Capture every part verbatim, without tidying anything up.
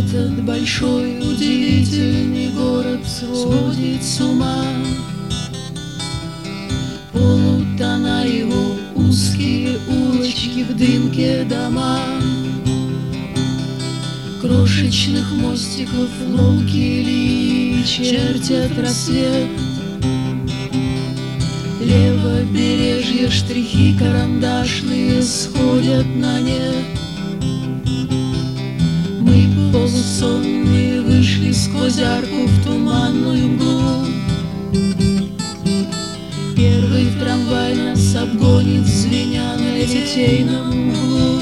Этот большой удивительный город сводит с ума. Полутона его, узкие улочки, в дымке дома. Крошечных мостиков ломкие линии чертят рассвет. Левобережье штрихи карандашные сходят на нет. Мы полусонные вышли сквозь арку в туманную мглу. Первый трамвай нас обгонит, звеня на литейном углу.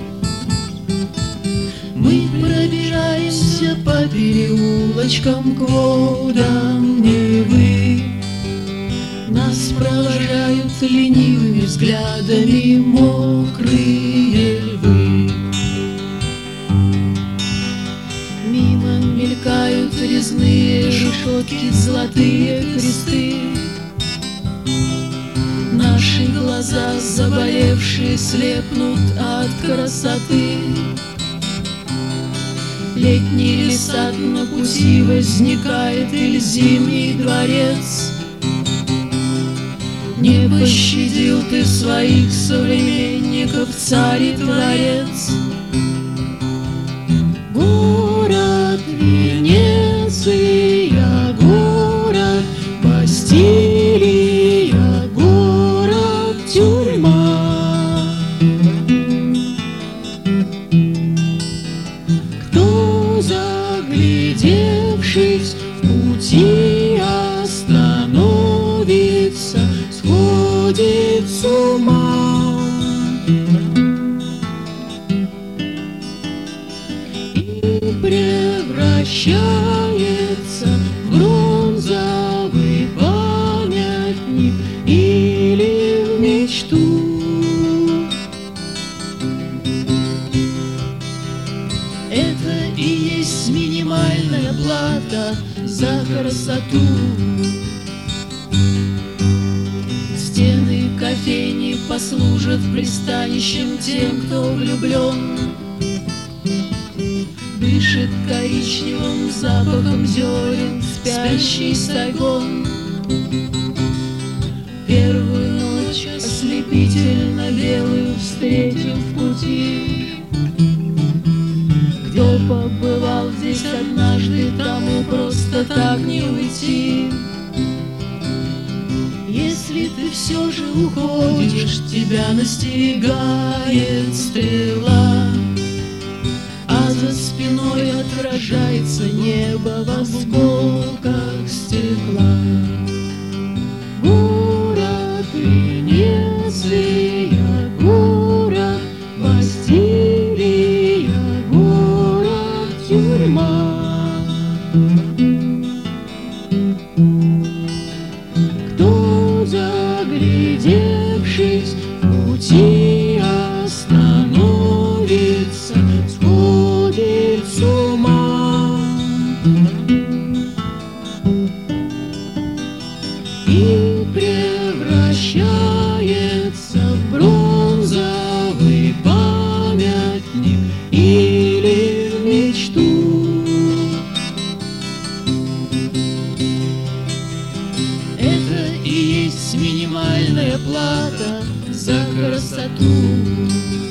Мы пробираемся по переулочкам к водам Невы. Нас провожают ленивыми взглядами мокрые львы. Мимо мелькают резные решетки, золотые кресты. Наши глаза, заболевшие, слепнут от красоты. Летний ли сад на пути возникает, или зимний дворец? Не пощадил ты своих современников, царь и творец. Город Венеция, город Бастилия, город тюрьма. Кто, заглядевшись в пути, остановится, сходит с ума. И превращается в бронзовый памятник или в мечту. Это и есть минимальная плата за красоту. Стены кофейни послужат пристанищем тем, кто влюблен. Дышит коричневым запахом зерен спящий Сайгон. Первую ночь ослепительно белую встретив в пути. Кто побывал здесь однажды, тому просто так не уйти. Если ты все же уходишь, тебя настерегает стрела, а за спиной отражается небо в осколках стекла. Город Венеция, город Бастилия, город тюрьма. Кто, заглядевшись в пути, остановится, сходит с ума. И превращается в бронзовый памятник или в мечту. Это и есть минимальная плата за красоту.